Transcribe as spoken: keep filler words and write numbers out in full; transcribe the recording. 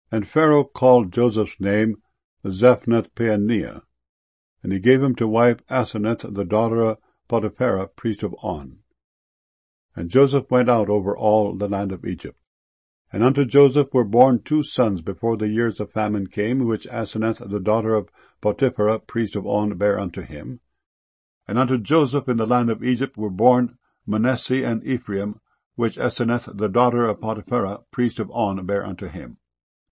And Pharaoh called Joseph's name Zaphnath-Paaneah, and he gave him to wife Asenath, the daughter of Potiphera, priest of On. And Joseph went out over all the land of Egypt. And unto Joseph were born two sons before the years of famine came, which Asenath, the daughter of Potiphera, priest of On, bare unto him. And unto Joseph in the land of Egypt were born Manasseh and Ephraim, which Asenath, the daughter of Potiphera, priest of On, bare unto him.